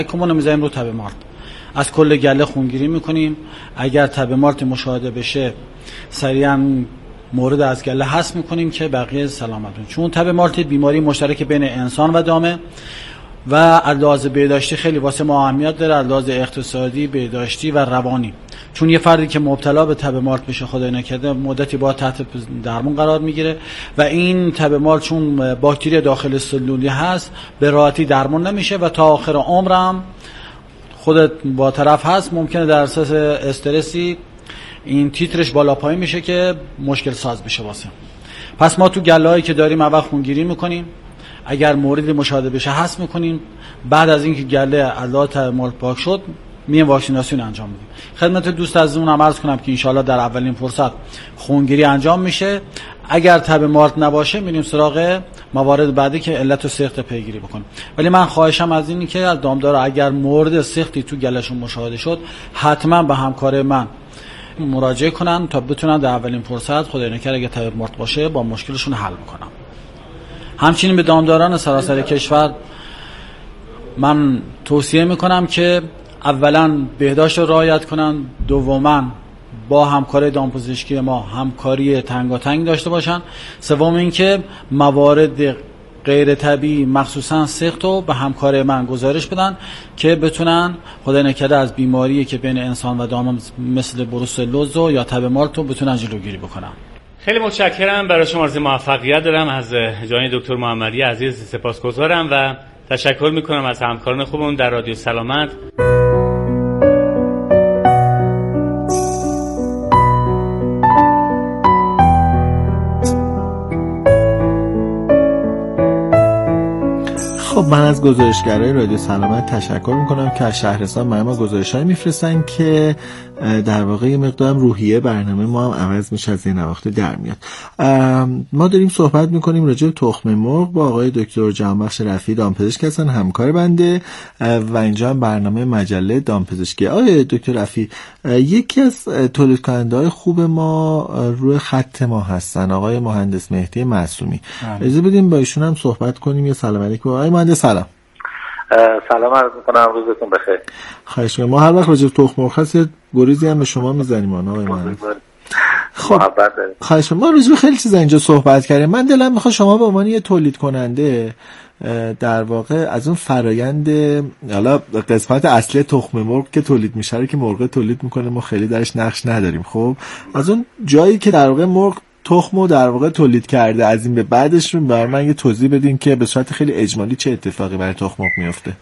کمون میذاریم رو تب مارد، از کل گله خونگیری میکنیم. اگر تب مارد مشاهده بشه سریعا مورد از گله حذف میکنیم که بقیه سلامتون. چون تب مارد بیماری مشترک بین انسان و دامه و از لحاظ بهداشتی خیلی واسه ما اهمیت داره، از لحاظ اقتصادی، بهداشتی و روانی. چون یه فردی که مبتلا به تب مارد بشه خدای نکرده مدتی با تحت درمان قرار میگیره و این تب مارد چون باکتری داخل سلولی هست به راحتی درمان نمیشه و تا آخر عمرم خودت با طرف هست ممکنه در اساس استرسی این تیترش بالا پایین میشه که مشکل ساز بشه واسه. پس ما تو گله‌هایی که داریم اول خونگیری میکنیم، اگر موردی مشاهده بشه حذف میکنیم، بعد از اینکه گله علات مارد پاک شد میایم واکسیناسیون انجام میدیم. خدمت دوست عزیزمون عرض کنم که انشالله در اولین فرصت خونگیری انجام میشه. اگر تب مارد نباشه میریم سراغ موارد بعدی که علت و سخت پیگیری بکنیم. ولی من خواهشم از اینی که از دامدار اگر مورد سختی تو گلهشون مشاهده شد حتما به همکار من مراجعه کنن تا بتونن در اولین فرصت خدای نکرده اگه تب مارد باشه با مشکلشون حل بکنم. همچنین به دامداران سراسر کشور من توصیه میکنم که اولا بهداشت رو رعایت کنن، دوما با همکاری دامپزشکی ما همکاری تنگاتنگ داشته باشن، سوم اینکه موارد غیر طبیعی مخصوصا سخت رو به همکار من گزارش بدن که بتونن خدای نکرده از بیماری که بین انسان و دام مثل بروسلوز یا تب مارد رو بتونن جلوگیری بکنن. خیلی متشکرم، برای شما آرزوی موفقیت دارم. از جانب دکتر محمدی عزیز سپاسگزارم و تشکر میکنم از همکاران خوبمون در رادیو سلامت. خب من از گزارشگرای رادیو سلامت تشکر میکنم که از شهرستان برای ما گزارش‌هایی میفرستن که در واقع یه مقدارم روحیه برنامه ما هم عوض میشه، از این نواخت در میاد. ما داریم صحبت میکنیم راجع به تخم مرغ با آقای دکتر جهانبخش رفیعی، دامپزشک هستن، همکار بنده و اینجا هم برنامه مجله دامپزشکی. آقای دکتر رفیعی یکی از تولید کننده‌های خوب ما روی خط ما هستن، آقای مهندس مهدی معصومی. اجازه بدیم با ایشون هم صحبت کنیم. یه سلام علیکم آقای مهندس. سلام. سلام عرض می‌کنم، روزتون بخیر. خواهش می‌کنم. ما هر وقت راجع به تخم مرغ هست گریزی هم به شما می‌زنیم آقای مهندس. خب خواهش می‌کنم. ما روزی خیلی چیزا اینجا صحبت کردیم. من دلم می‌خواد شما به عنوان یه تولید کننده در واقع از اون فرایند، حالا قسمت اصلی تخم مرغ که تولید میشه رو که مرغ تولید میکنه ما خیلی درش نقش نداریم، خب از اون جایی که در واقع مرغ تخمو در واقع تولید کرده از این به بعدش رو برای من یه توضیح بدین که به صورت خیلی اجمالی چه اتفاقی برای تخم مرغ میفته.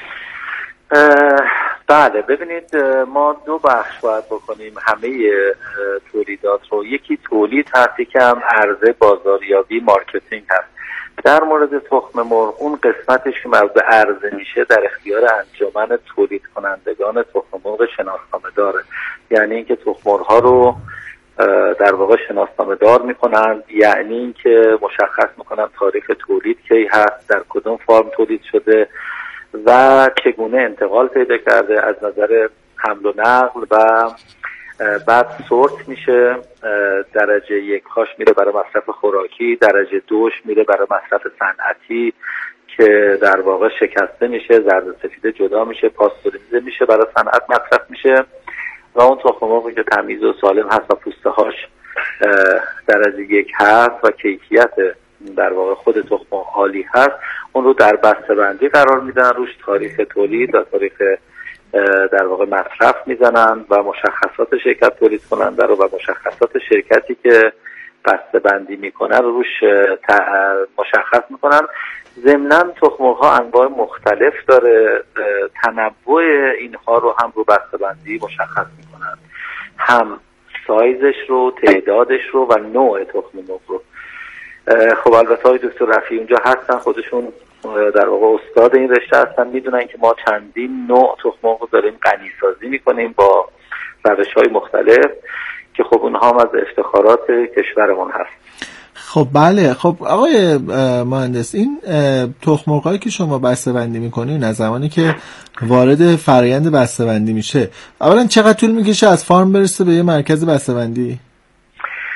بله، ببینید ما دو بخش باید بکنیم همه تولیدات رو. یکی تولید هست، یکی هم عرضه، بازاریابی، مارکتینگ هست. در مورد تخم مرغ اون قسمتش که مربوط به عرضه میشه در اختیار انجمن تولید کنندگان تخم مرغ شناسنامه داره. یعنی اینکه تخم مرغ ها رو در واقع شناسنامه دار میکنن، یعنی اینکه مشخص میکنن تاریخ تولید کی هست، در کدوم فارم تولید شده و چگونه انتقال پیدا کرده از نظر حمل و نقل و بعد سورت میشه. درجه 1 هاش میره برای مصرف خوراکی، درجه 2 میره برای مصرف صنعتی که در واقع شکسته میشه، زرد سفید جدا میشه، پاستوریزه میشه، برای صنعت مصرف میشه و اون تخم مرغی که تمیز و سالم هست و پوسته هاش درجه 1 هست و کیفیت در واقع خود تخم مرغ عالی هست، اون رو در بسته‌بندی قرار میدن، روش تاریخ تولید و تاریخ در واقع مصرف میزنن و مشخصات شرکت تولید کننده رو و مشخصات شرکتی که بسته‌بندی میکنه رو روش مشخص میکنن. ضمناً تخم مرغ‌ها انواع مختلف داره، تنوع اینها رو هم رو بسته‌بندی مشخص میکنن، هم سایزش رو، تعدادش رو و نوع تخم مرغ رو. خب البته های دکتر رفیعی اونجا هستن، خودشون در واقع استاد این رشته هستن، میدونن که ما چندین نوع تخم مرغ داریم غنی سازی میکنیم با روش‌های مختلف که خب اونها هم از افتخارات کشورمون هست. خب بله. خب آقای مهندس، این تخم مرغایی که شما بسته‌بندی میکنین از زمانی که وارد فرآیند بسته‌بندی میشه اولا چقدر طول میکشه از فارم برسه به یه مرکز بسته‌بندی؟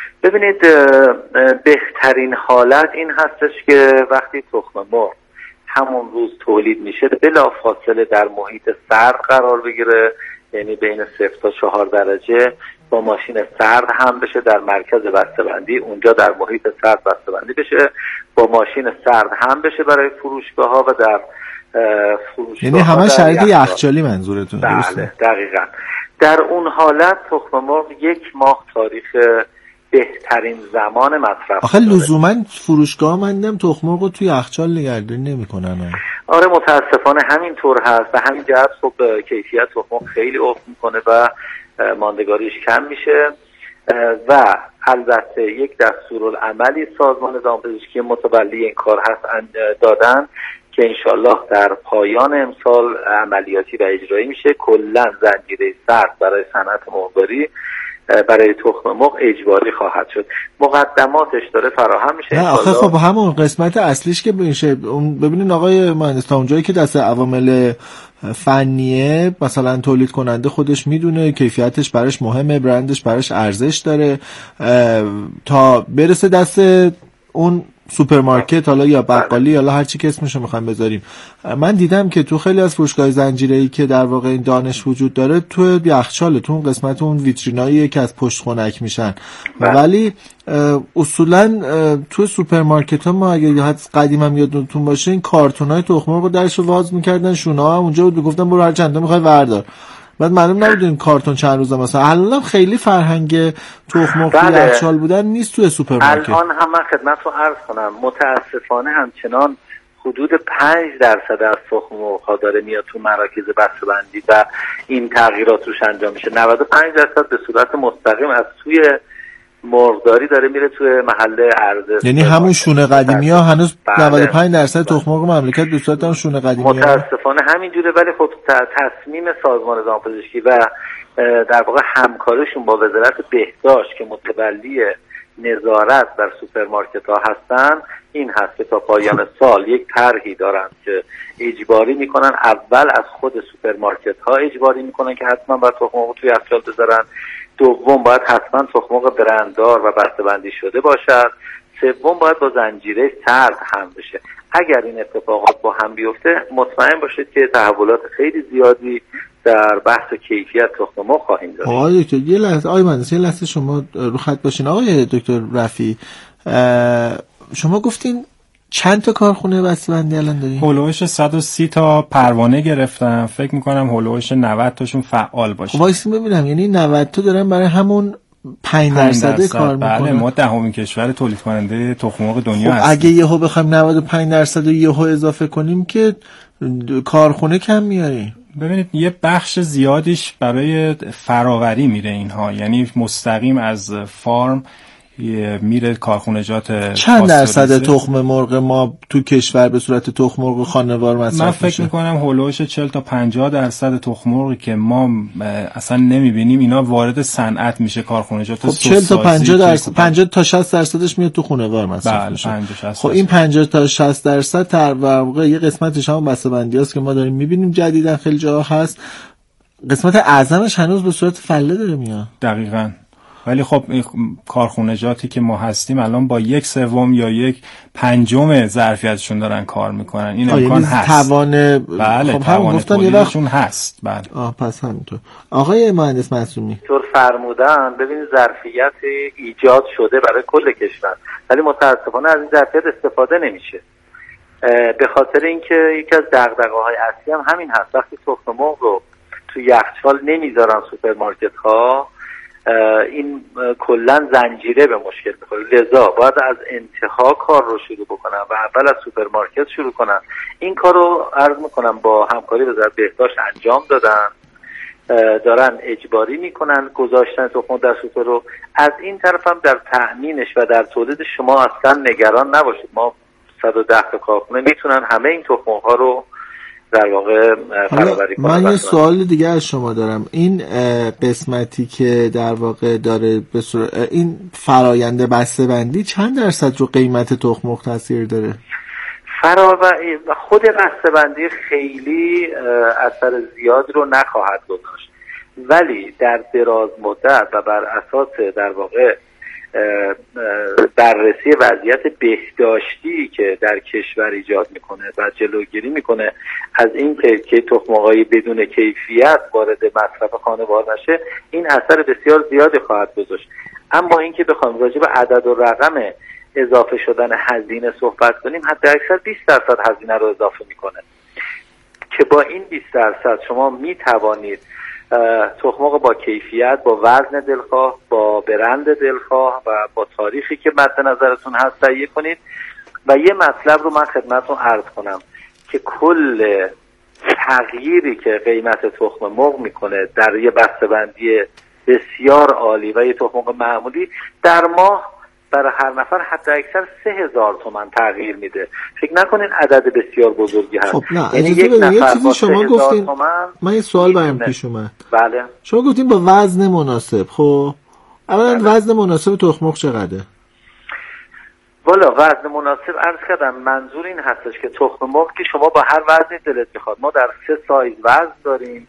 ببینید بهترین حالت این هستش که وقتی تخم مرغ همون روز تولید میشه بلافاصله در محیط سرد قرار بگیره، یعنی بین 0 تا 4 درجه، با ماشین سرد هم بشه در مرکز بسته‌بندی، اونجا در محیط سرد بسته‌بندی بشه، با ماشین سرد هم بشه برای فروشگاه‌ها و در فروشگاه‌ها. یعنی همه شرایط یخچالی منظورتون؟ بله دقیقاً. در اون حالت تخم مرغ 1 ماه تاریخ بهترین زمان مصرف. آخه لزوما فروشگاه من دیدم تخم مرغ رو توی یخچال نگهداری نمی‌کنن. آره متاسفانه همینطور هست. به همین جهت خب کیفیت تخم مرغ خیلی افت میکنه و ماندگاریش کم میشه و البته یک دستورالعملی سازمان دامپزشکی متولی این کار هست دادن که انشالله در پایان امسال عملیاتی و اجرایی میشه. کلا زنجیره سرد برای صنعت مرغداری برای تخم مرغ اجباری خواهد شد. مقدماتش داره فراهم میشه. نه آخه خب همون قسمت اصلیش که میشه ببینین آقای مهندس، تا اونجایی که دست عوامل فنیه، مثلا تولید کننده خودش میدونه کیفیتش براش مهمه، برندش براش ارزش داره، تا برسه دست اون سوپرمارکت حالا یا بقالی یا هر چی که اسمشو میخوایم بذاریم. من دیدم که تو خیلی از فروشگاه زنجیره‌ای که در واقع این دانش وجود داره تو یخچاله، تو اون قسمت اون ویترینایی که از پشت خنک میشن، ولی اصولا تو سوپرمارکت ها ما اگه قدیم هم یادتون باشه این کارتونای تخم مرغ رو درشو واز میکردن، شونه ها هم اونجا بود، میگفتن برو هر چند تا میخوای وردار. بعد معلوم نبود این کارتون چند روزه مثلا. الان خیلی فرهنگ تخم مرغ توی یخچال بودن نیست توی سوپرمارکت. الان هم من خدمتتون عرض کنم متاسفانه همچنان حدود 5% از تخم مرغ‌ها داره میاد تو مراکز بسته‌بندی و این تغییرات روش انجام میشه. 95% به صورت مستقیم از توی مرغداری داره میره توی محل عرضه. یعنی همون شونه قدیمی‌ها هنوز 95% تخم مرغ مملکت به صورت هم شونه قدیمی‌ها. متاسفانه همینجوره، ولی خب تصمیم سازمان دامپزشکی و در واقع همکارشون با وزارت بهداشت که متولی نظارت بر سوپرمارکت‌ها هستن این هست که تا پایان سال یک طرحی دارن که اجباری میکنن. اول از خود سوپرمارکت‌ها اجباری میکنن که حتما باید تخم مرغ توی یخچال بذارن. دوم باید حتما تخم مرغ برنددار و بسته‌بندی شده باشد. سوم باید با زنجیره سرد هم بشه. اگر این اتفاقات با هم بیفته مطمئن باشید که تحولات خیلی زیادی در بحث کیفیت تخم مرغ خواهیم داشت. آقای دکتر یه لحظه، آقای مهندس یه لحظه شما رو خط باشین. آقای دکتر رفیعی شما گفتین چند تا کارخونه بسته‌بندی الان دارین؟ هولوش 130 تا پروانه گرفتم، فکر میکنم هولوش 90 تاشون فعال باشه. وایس ببینم، یعنی 90 تا دارن برای همون 5% کار میکنن. بله ما دهمین کشور تولید کننده تخم مرغ دنیا هستیم. اگه یهو بخوایم 95% رو یهو اضافه کنیم که کارخونه کم میاریم. ببینید یه بخش زیادیش برای فراوری میره اینها، یعنی مستقیم از فارم میره کارخونجات. چند درصد تخم مرغ ما تو کشور به صورت تخم مرغ خانوار مصرف میشه؟ من فکر میکنم هولوش 40 تا 50% تخم مرغی که ما اصلا نمیبینیم اینا وارد صنعت میشه کارخونجات. خب 40 تا 50 تا 60% میاد تو خانوار مصرف میشه. خب این 50 تا 60% در واقع یه قسمتش هم بسته‌بندیاست که ما داریم میبینیم جدیدا خیلی جا هست. قسمت اعظمش هنوز به صورت فله داره میاد. دقیقاً. ولی خب این کارخونجاتی که ما هستیم الان با 1/3 یا 1/5 ظرفیتشون دارن کار میکنن. این امکان هست. بله خب هم گفتن یه وقتشون هست. بله. پس همینطور. آقای مهندس معصومی طور فرمودن ببینید ظرفیت ایجاد شده برای کل کشور، ولی متاسفانه از این ظرفیت استفاده نمیشه. به خاطر اینکه یکی از دغدغه‌های اصلی هم همین هست. وقتی تخم مرغ رو تو یخچال نمیذارن سوپرمارکت ها، این کلا زنجیره به مشکل میخوره. لذا باید از انتها کار رو شروع بکنن و اول از سوپرمارکت شروع کنن. این کار رو عرض میکنم با همکاری وزارت بهداشت انجام دادن، دارن اجباری میکنن گذاشتن تخم در سوپر رو. از این طرف هم در تأمینش و در تولید شما اصلا نگران نباشید. ما 110 تا کارخونه میتونن همه این تخم ها رو در واقع فراوری کنه. من یه سوال دیگه از شما دارم. این قسمتی که در واقع داره این فرآیند بسته‌بندی چند درصد رو قیمت تخم مرغ تاثیر داره؟ خود بسته‌بندی خیلی اثر زیاد رو نخواهد گذاشت، ولی در دراز مدت و بر اساس در واقع بررسی وضعیت بهداشتی که در کشور ایجاد میکنه و جلوگیری میکنه از این که تخم مرغ بدون کیفیت وارد مصرف خانوار نشه، این اثر بسیار زیادی خواهد گذاشت. اما اینکه بخوایم راجع به عدد و رقم اضافه شدن هزینه صحبت کنیم، حتی اکثر 20% هزینه رو اضافه میکنه که با این 20% شما میتوانید تخم مرغ با کیفیت، با وزن دلخواه، با برند دلخواه و با تاریخی که مد نظرتون هست تهیه کنید. و یه مطلب رو من خدمتتون عرض کنم که کل تغییری که قیمت تخم مرغ میکنه در یه بسته‌بندی بسیار عالی و یه تخم مرغ معمولی در ماه برای هر نفر حتی اکثر 3000 تومان تغییر میده. فکر نکنین عدد بسیار بزرگی هست. خب نه، یعنی یک نفر با شما گفتین من یه سوال برام پیش اومد. بله. شما گفتین با وزن مناسب. خب اولا وزن مناسب تخم مرغ چقدره؟ والا وزن مناسب عرض کردم، منظور این هستش که تخم مرغ که شما با هر وزنی دلت میخواد، ما در 3 سایز وزن داریم،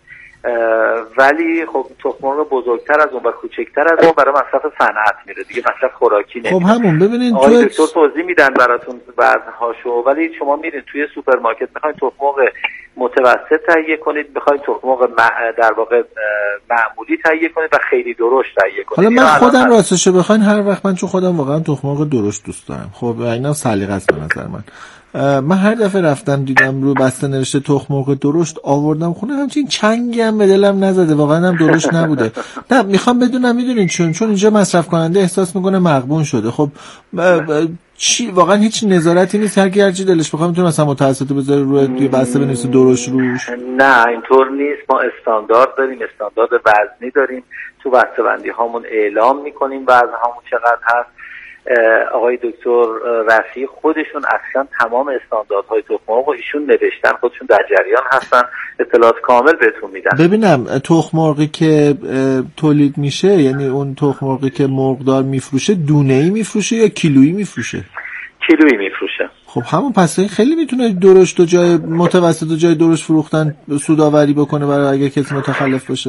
ولی خب تخم مرغ بزرگتر از اون و کوچکتر از اون برای مصرف صنعت میره دیگه، مصرف خوراکی نمیره. خب همون ببینید آقای دکتر توضیح میدن براتون وزنهاشو، ولی شما میرین توی سوپرمارکت میخواین تخم مرغ متوسط تهیه کنید، میخواین تخم مرغ در واقع معمولی تهیه کنید و خیلی درشت تهیه کنید. حالا من خودم راستش بخواین هر وقت من چون خودم واقعا تخم مرغ درشت دوست دارم، خب اینا سلیقه است به نظر من هر دفعه رفتم دیدم رو بسته نوشته تخم مرغ درشت، آوردم خونه همچین چنگی هم به دلم نزده، واقعا هم درشت نبوده. نه میخوام بدونم، میدونین چون اینجا مصرف کننده احساس میکنه مغبون شده. خب چی واقعا هیچ نظارتی نیست، هر کی هر چی دلش بخواد میتونه مثلا متوسط بذاره روی بسته بنویسه درشت روش؟ نه اینطور نیست. ما استاندارد داریم، استاندارد وزنی داریم، تو بسته‌بندی هامون اعلام میکنیم وزن هامون چقدر هست. آقای دکتر رفیع خودشون اصلا تمام استانداردهای تخم مرغ ایشون نوشتن، خودشون در جریان هستن، اطلاعات کامل بهتون میدن. ببینم تخم مرغی که تولید میشه، یعنی اون تخم مرغی که مرغدار میفروشه دونه‌ای میفروشه یا کیلویی میفروشه؟ کیلویی میفروشه. خب همون پس این خیلی میتونه درشت و جای متوسط و جای درشت فروختن سودآوری بکنه برای اگه کسی متخلف باشه.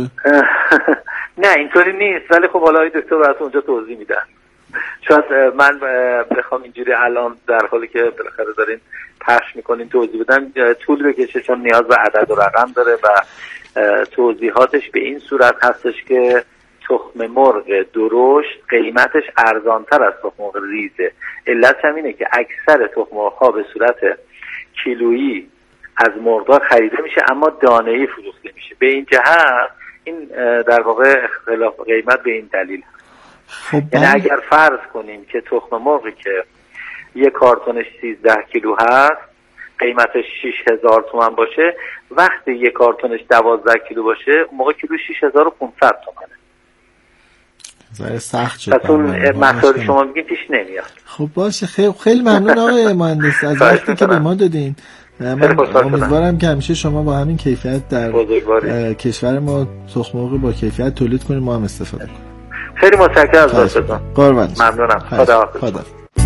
نه اینطوری نیست، ولی خب حالا دکتر براتون اونجا توضیح میدن. شاید من بخوام اینجوری الان در حالی که بالاخره دارین پخش میکنین توضیح بدم طول بکشه، چون نیاز به عدد و رقم داره و توضیحاتش به این صورت هستش که تخم مرغ درشت قیمتش ارزانتر از تخم مرغ ریزه. علت هم اینه که اکثر تخم مرغ‌ها به صورت کیلویی از مرغدار خریده میشه اما دانه‌ای فروخته میشه. به این جهت این در واقع اختلاف قیمت به این دلیل هست. خب یعنی اگر فرض کنیم که تخم مرغی که یک کارتونش 13 کیلو هست قیمتش 6000 تومان باشه، وقتی یک کارتونش 12 کیلو باشه اون موقع کیلو 6500 تومانه. زای سخت شد. پس اون مسائل شما میگین پیش نمیاد. خب باشه، خیلی ممنون آقای مهندس از وقتی که به ما دادین. من امیدوارم که همیشه شما با همین کیفیت در کشور ما تخم مرغ با کیفیت تولید کنید، ما هم استفاده کنیم. خیلی متشکرم از لطفتون. قربانت. ممنونم. خدا.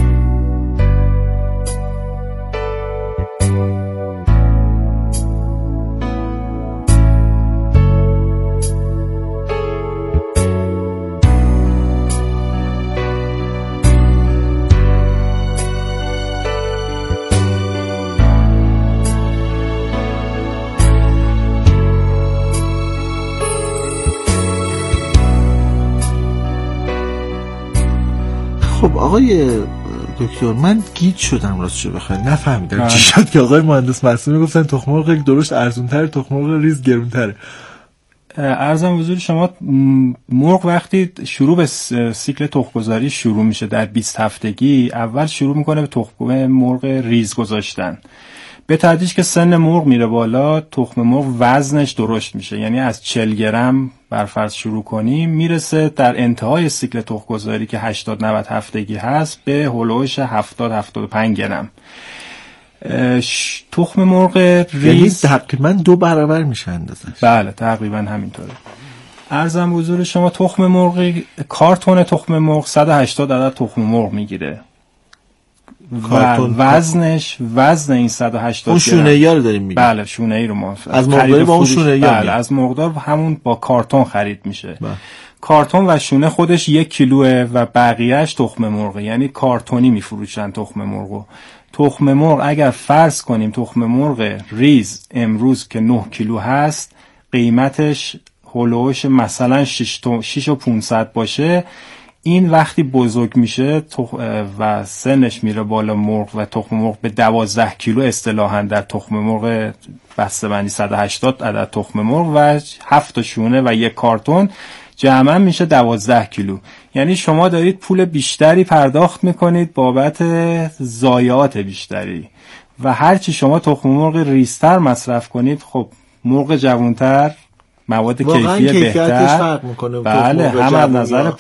خب آقای دکتر من گیج شدم راستش بخوام، نفهمیدم چی شد که آقای مهندس معصومی گفتن تخم مرغ درشت ارزان‌تره، تخم مرغ ریز گرون‌تره. عرضم حضور شما مرغ وقتی شروع به سیکل تخم‌گذاری شروع میشه در 20 هفتگی، اول شروع میکنه به تخم مرغ ریز گذاشتن. به تدریج که سن مرغ میره بالا تخم مرغ وزنش درشت میشه، یعنی از 40 گرم بر فرض شروع کنیم میرسه در انتهای سیکل تخم‌گذاری که 80-90 هفتگی هست به هولوش 70-75 گرم. تخم مرغ ریز تقریبا 2 برابر میشه اندازش. بله تقریبا همینطوره. عرضم حضور شما تخم مرغ کارتون تخم مرغ 180 عدد تخم مرغ میگیره و وزن این 180 اون شونه‌ای رو داریم میگیم. بله شونه‌ای رو ما از مرغداری با اون شونه‌ای بله از مرغدار همون با کارتون خرید میشه. کارتون و شونه خودش 1 کیلوه و بقیهش تخم مرغه، یعنی کارتونی میفروشن تخم مرغو. تخم مرغ اگر فرض کنیم تخم مرغ ریز امروز که 9 کیلو هست، قیمتش هولوش مثلا 6,500 باشه، این وقتی بزرگ میشه و سنش میره بالا مرغ و تخم مرغ به 12 کیلو اصطلاحاً در تخم مرغ بسته‌بندی 180 عدد تخم مرغ و 7 شونه و 1 کارتون جمعاً میشه 12 کیلو. یعنی شما دارید پول بیشتری پرداخت میکنید بابت ضایعات بیشتری و هرچی شما تخم مرغ ریزتر مصرف کنید، خب مرغ جوانتر مواد کیفی بهتر فرق میکنه. بله، هم از نظر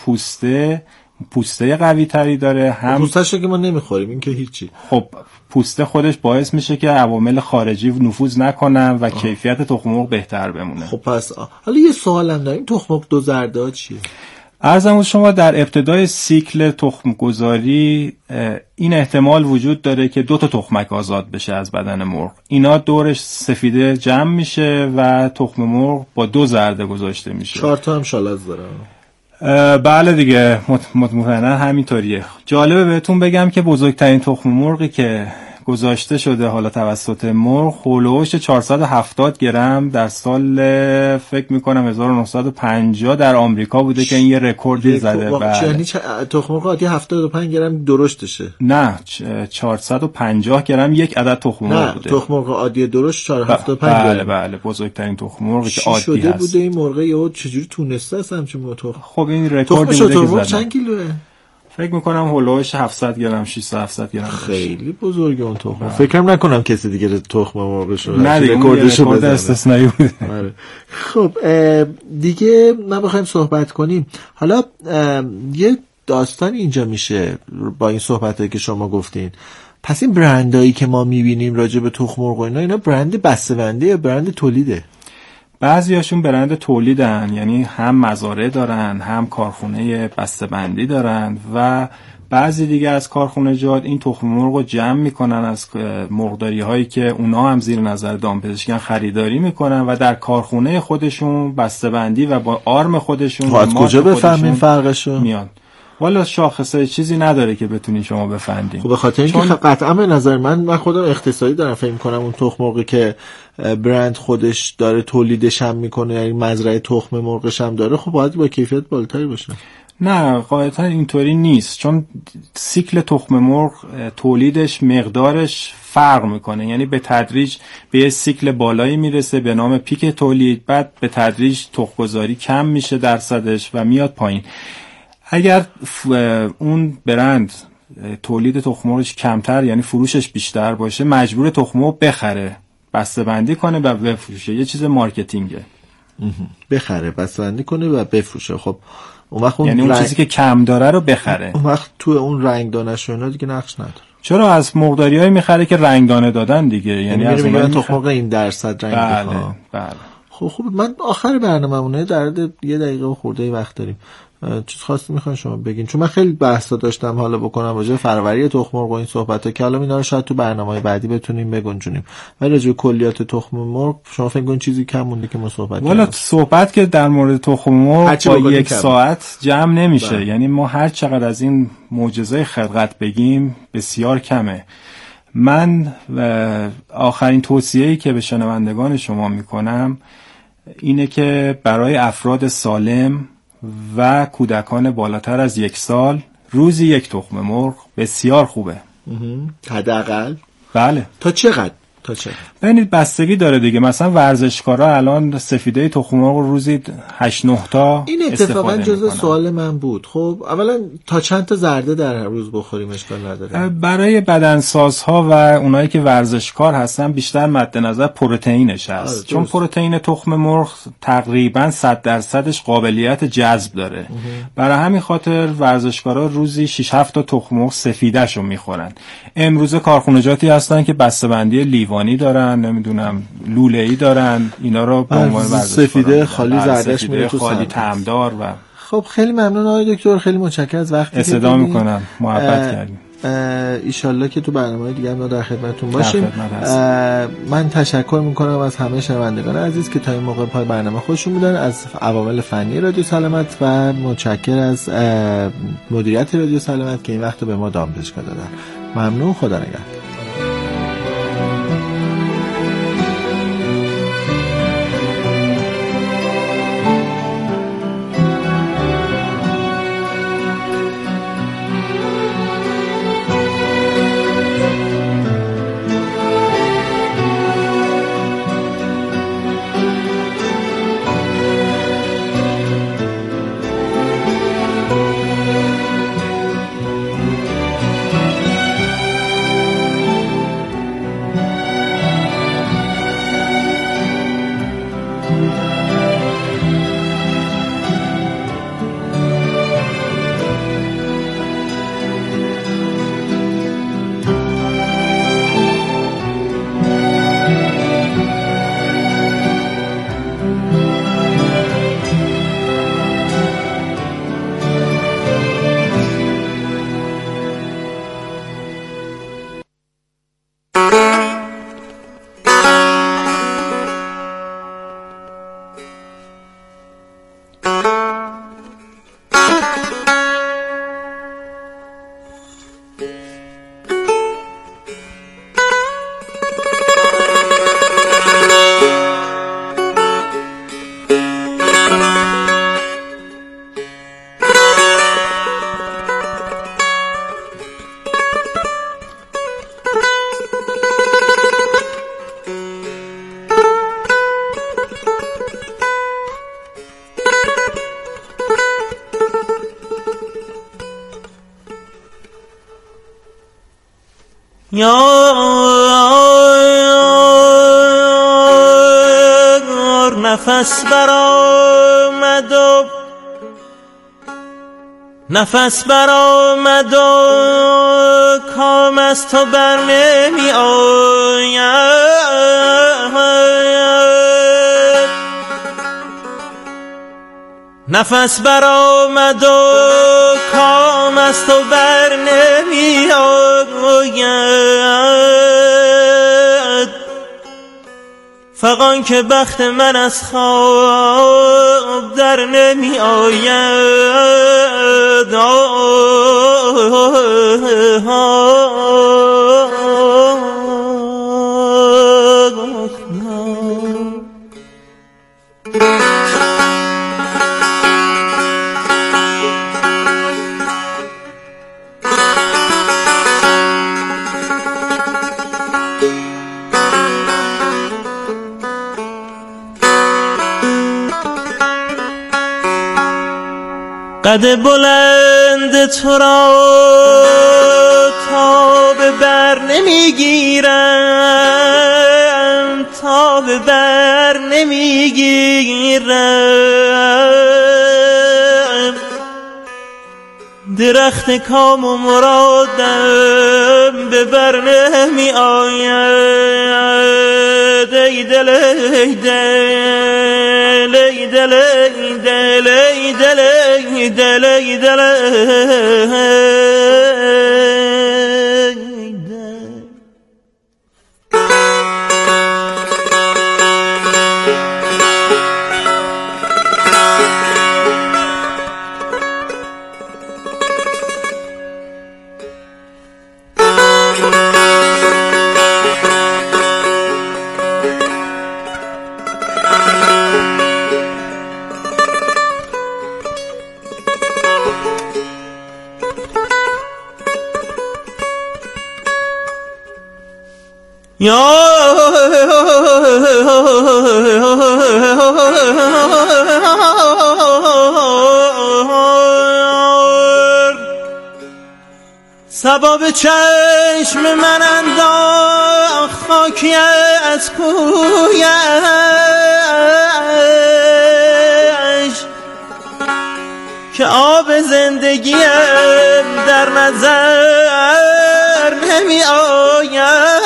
پوسته قوی تری داره، هم پوستش که ما نمیخوریم، این که هیچی. خب پوسته خودش باعث میشه که عوامل خارجی نفوذ نکنن و کیفیت تخم مرغ بهتر بمونه. خب پس حالا یه سوالم داریم، تخم مرغ دو زرده چیه؟ عرضم شما در ابتدای سیکل تخم گذاری این احتمال وجود داره که 2 تا تخمک آزاد بشه از بدن مرغ. اینا دورش سفیده جمع میشه و تخم مرغ با 2 زرده گذاشته میشه. 4 تا هم شالز داره. بله دیگه، مطمئنا همینطوریه. جالبه بهتون بگم که بزرگترین تخم مرغی که گذاشته شده حالا توسط مرغ هولوش 470 گرم در سال فکر میکنم 1950 در آمریکا بوده که این یه رکورد زده. بله. یعنی تخم مرغ عادی 75 گرم درشتشه؟ نه، 450 گرم یک عدد تخم مرغ بوده. تخم مرغ عادی درشت 475 گرم. بله، بزرگترین تخم مرغی که عادی شده هست. بوده این مرغ یهو چجوری تونسته است همچین تخم؟ خب این رکوردی بوده که زدن. چند کیلوه؟ فکر میکنم هولوش 700 گرم 600 گرم. خیلی بزرگه اون تخم. فکرم نکنم کسی دیگه تخم مرغشو رکورد استثنایی بوده. خب دیگه ما بخوایم صحبت کنیم، حالا یه داستان اینجا میشه با این صحبتایی که شما گفتین. پس این برندایی که ما میبینیم راجع به تخم مرغ اینا برند بسته‌بندی یا برند تولیده؟ بعضیاشون برند تولیدن، یعنی هم مزارع دارن هم کارخونه بسته‌بندی دارن و بعضی دیگه از کارخونجات این تخم مرغ رو جمع میکنن از مرغداری هایی که اونا هم زیر نظر دامپزشکیان خریداری میکنن و در کارخونه خودشون بسته‌بندی و با آرم خودشون. از کجا بفهمین فرقشو؟ میاد والا شاخصه چیزی نداره که بتونین شما بفهمید. خب به خاطر اینکه قطعا به نظر من خودم اقتصادی دارم فکر می‌کنم اون تخم مرغی که برند خودش داره تولیدش هم میکنه، یعنی مزرعه تخم مرغش هم داره، خب باید با کیفیت بالاتری باشه. نه قاعدتا اینطوری نیست، چون سیکل تخم مرغ تولیدش مقدارش فرق میکنه، یعنی به تدریج به یه سیکل بالایی میرسه به نام پیک تولید، بعد به تدریج تخم‌گذاری کم میشه درصدش و میاد پایین. اگر اون برند تولید تخم مرغش کمتر یعنی فروشش بیشتر باشه، مجبور تخم مرغ بخره، بسته‌بندی کنه و بفروشه. یه چیز مارکتینگه. بخره، بسته‌بندی کنه و بفروشه. خب اون وقت یعنی اون چیزی که کم داره رو بخره. اون وقت تو اون رنگدانش و اینا دیگه نقش نداره. چرا از مرغداریای میخره که رنگدانه دادن دیگه، یعنی از اون تخم مرغ این درصد رنگ میخواد. بله. خب من آخر برنامه‌مونه در حد 1 دقیقه و خورده وقت داریم. چیز خاصی میخواین شما بگین؟ چون من خیلی بحثا داشتم حالا بکنم راجع به فروری تخم مرغ و این صحبتا که حالا اینا رو شاید تو برنامه‌های بعدی بتونیم بگنجونیم، ولی راجع به کلیات تخم مرغ شما فکر کنید چیزی کم مونده که ما صحبت کنیم؟ والا صحبت که در مورد تخم مرغ با 1 ساعت جمع نمیشه. یعنی ما هر چقدر از این معجزه خلقت بگیم بسیار کمه. من آخرین توصیه‌ای که به شنوندگان شما میکنم اینه که برای افراد سالم و کودکان بالاتر از 1 سال روزی 1 تخم مرغ بسیار خوبه. حداقل؟ بله. تا چقدر؟ ببینید بستگی داره دیگه. مثلا ورزشکارا الان سفیده تخم مرغ روزی 8-9 تا این اتفاقا جزء سوال من بود. خب اولا تا چند تا زرده در هر روز بخوریم اشکال نداره؟ برای بدنسازها و اونایی که ورزشکار هستن بیشتر مد نظر پروتئینش هست. چون پروتئین تخم مرغ تقریبا 100% قابلیت جذب داره. برای همین خاطر ورزشکارا روزی 6-7 تا تخم مرغ سفیده‌شو میخورن. امروزه کارخونجاتی هستن که بسته‌بندی لیوانی دارن، نمیدونم لوله‌ای دارن، اینا رو به عنوان سفیده خالی زردش میره تو خالی طعمدار. و خب خیلی ممنون آقای دکتر، خیلی متشکرم از وقتی استفاده میکنم، محبت کردیم. ایشالله که تو برنامه دیگه ما در خدمتتون باشیم. من تشکر میکنم از همه شنوندگان عزیز که تا این موقع پای برنامه خودشون بودن، از عوامل فنی رادیو سلامت و متشکر از مدیریت رادیو سلامت که این وقت به ما دامپزشکا دادن. ممنون، خدا نگهدار. یار نفس برآمد و کام از تو بر نمی آید، نفس برآمد و کام از تو بر نمی آید، فغان که بخت من از خواب در نمی آید. قد بلند تو را تاب بر نمیگیرم، تاب بر نمیگیرم، درخت کام و مرادم به بر نمی آید. ای دل ای دل ای دل ای دل ای دل ای دل ای دل صبا به چشم من انداخت خاکی از کویش، که آب زندگیم در نظر نمی آید.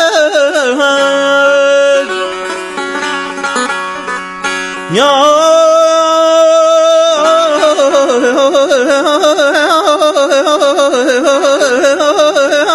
یا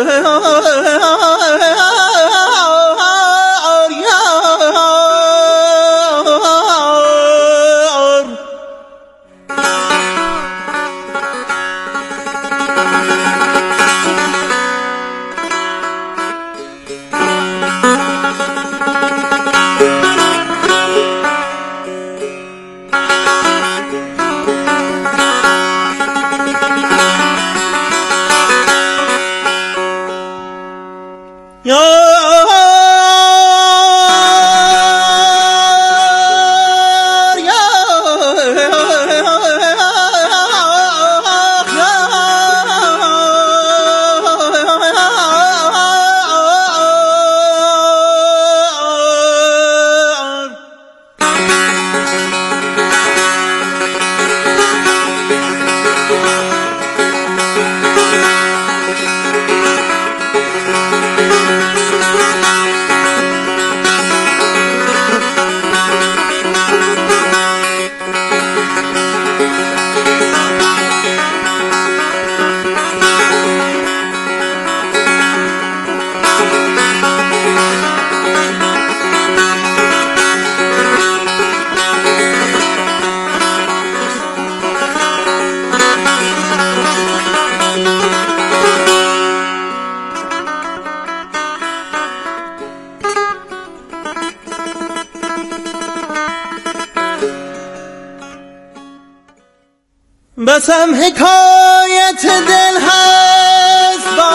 بسم حکایت دل هست با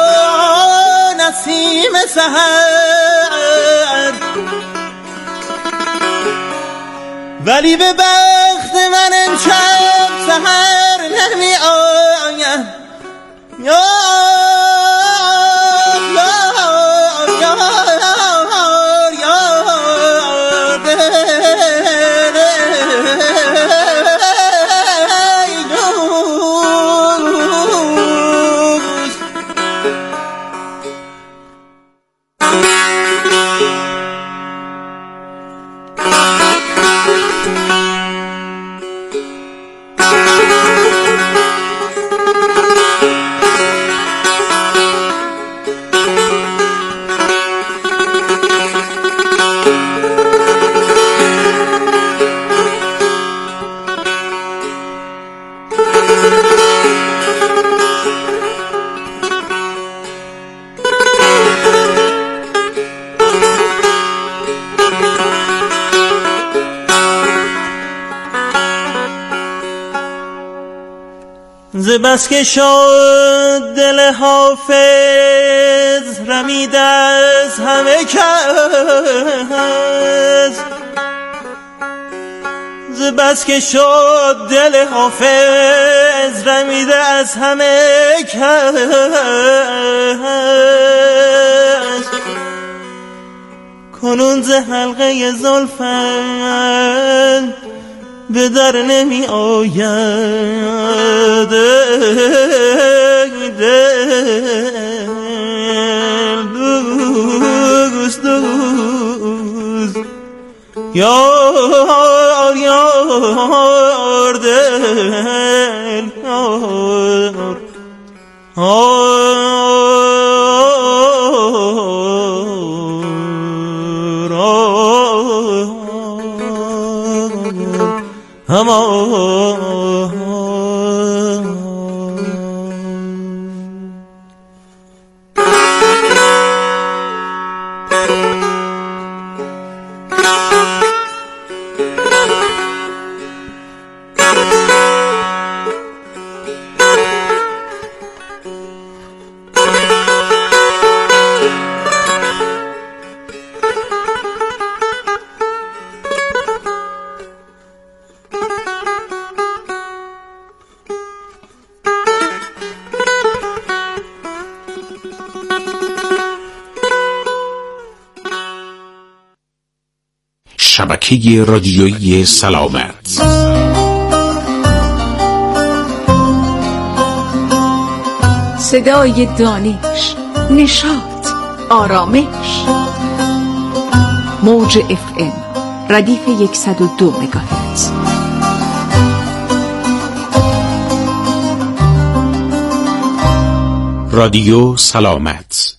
نسیم سحر، ولی به بخت من امشب سحر نمی آید. بس که شد دل حافظ رمید از همه کس، بس که شد دل حافظ رمید از همه کس، کنون ز حلقه زلفت به در نمی آید. دل دوست دوست یار یار دل شبکه رادیویی سلامت. صدای دانش، نشاط، آرامش. موج FM ردیف 102 مگاهرتز. رادیو سلامت.